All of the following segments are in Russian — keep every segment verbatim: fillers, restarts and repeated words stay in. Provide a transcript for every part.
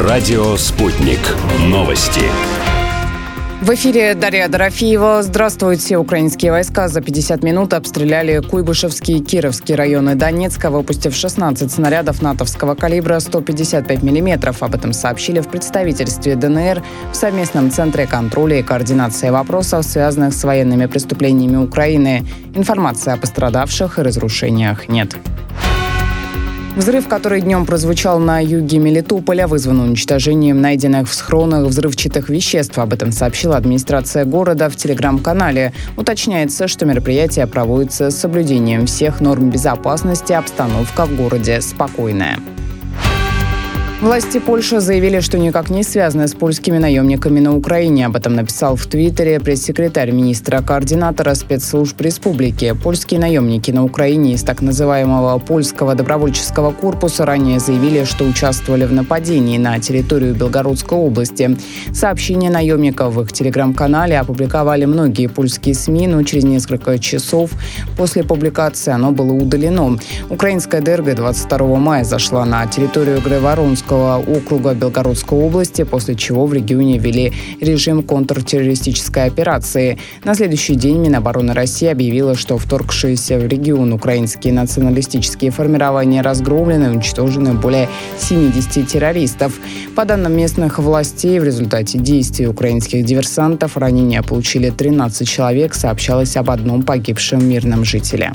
Радио «Спутник». Новости. В эфире Дарья Дорофеева. Здравствуйте. Украинские войска за пятьдесят минут обстреляли Куйбышевский и Кировский районы Донецка, выпустив шестнадцать снарядов натовского калибра сто пятьдесят пять миллиметров. Об этом сообщили в представительстве ДНР в совместном центре контроля и координации вопросов, связанных с военными преступлениями Украины. Информации о пострадавших и разрушениях нет. Взрыв, который днем прозвучал на юге Мелитополя, вызван уничтожением найденных в схронах взрывчатых веществ. Об этом сообщила администрация города в телеграм-канале. Уточняется, что мероприятие проводится с соблюдением всех норм безопасности, обстановка в городе спокойная. Власти Польши заявили, что никак не связаны с польскими наемниками на Украине. Об этом написал в Твиттере пресс-секретарь министра-координатора спецслужб республики. Польские наемники на Украине из так называемого польского добровольческого корпуса ранее заявили, что участвовали в нападении на территорию Белгородской области. Сообщение наемников в их телеграм-канале опубликовали многие польские СМИ, но через несколько часов после публикации оно было удалено. Украинская ДРГ двадцать второго мая зашла на территорию Грайворонского округа Белгородской области, после чего в регионе ввели режим контртеррористической операции. На следующий день Минобороны России объявила, что вторгшиеся в регион украинские националистические формирования разгромлены и уничтожены более семидесяти террористов. По данным местных властей, в результате действий украинских диверсантов ранения получили тринадцать человек, сообщалось об одном погибшем мирном жителе.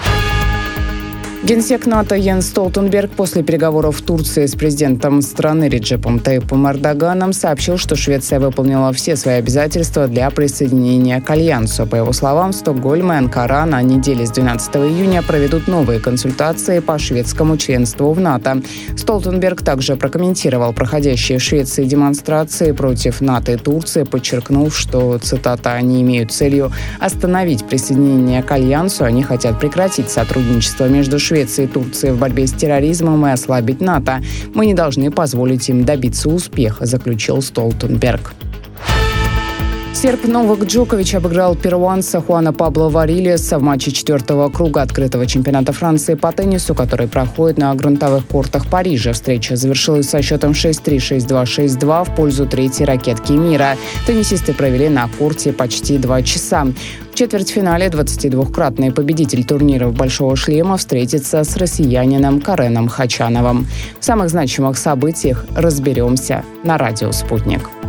Генсек НАТО Йенс Столтенберг после переговоров в Турции с президентом страны Реджепом Тайипом Эрдоганом сообщил, что Швеция выполнила все свои обязательства для присоединения к Альянсу. По его словам, Стокгольм и Анкара на неделе с двенадцатого июня проведут новые консультации по шведскому членству в НАТО. Столтенберг также прокомментировал проходящие в Швеции демонстрации против НАТО и Турции, подчеркнув, что, цитата, «они имеют целью остановить присоединение к Альянсу, они хотят прекратить сотрудничество между Швецией Швеции и Турции в борьбе с терроризмом и ослабить НАТО. Мы не должны позволить им добиться успеха», заключил Столтенберг. Серб Новак Джокович обыграл перуанца Хуана Пабло Варильеса в матче четвертого круга открытого чемпионата Франции по теннису, который проходит на грунтовых кортах Парижа. Встреча завершилась со счетом шесть три, шесть два, шесть два в пользу третьей ракетки мира. Теннисисты провели на корте почти два часа. В четвертьфинале двадцатидвухкратный победитель турниров «Большого шлема» встретится с россиянином Кареном Хачановым. В самых значимых событиях разберемся на радио «Спутник».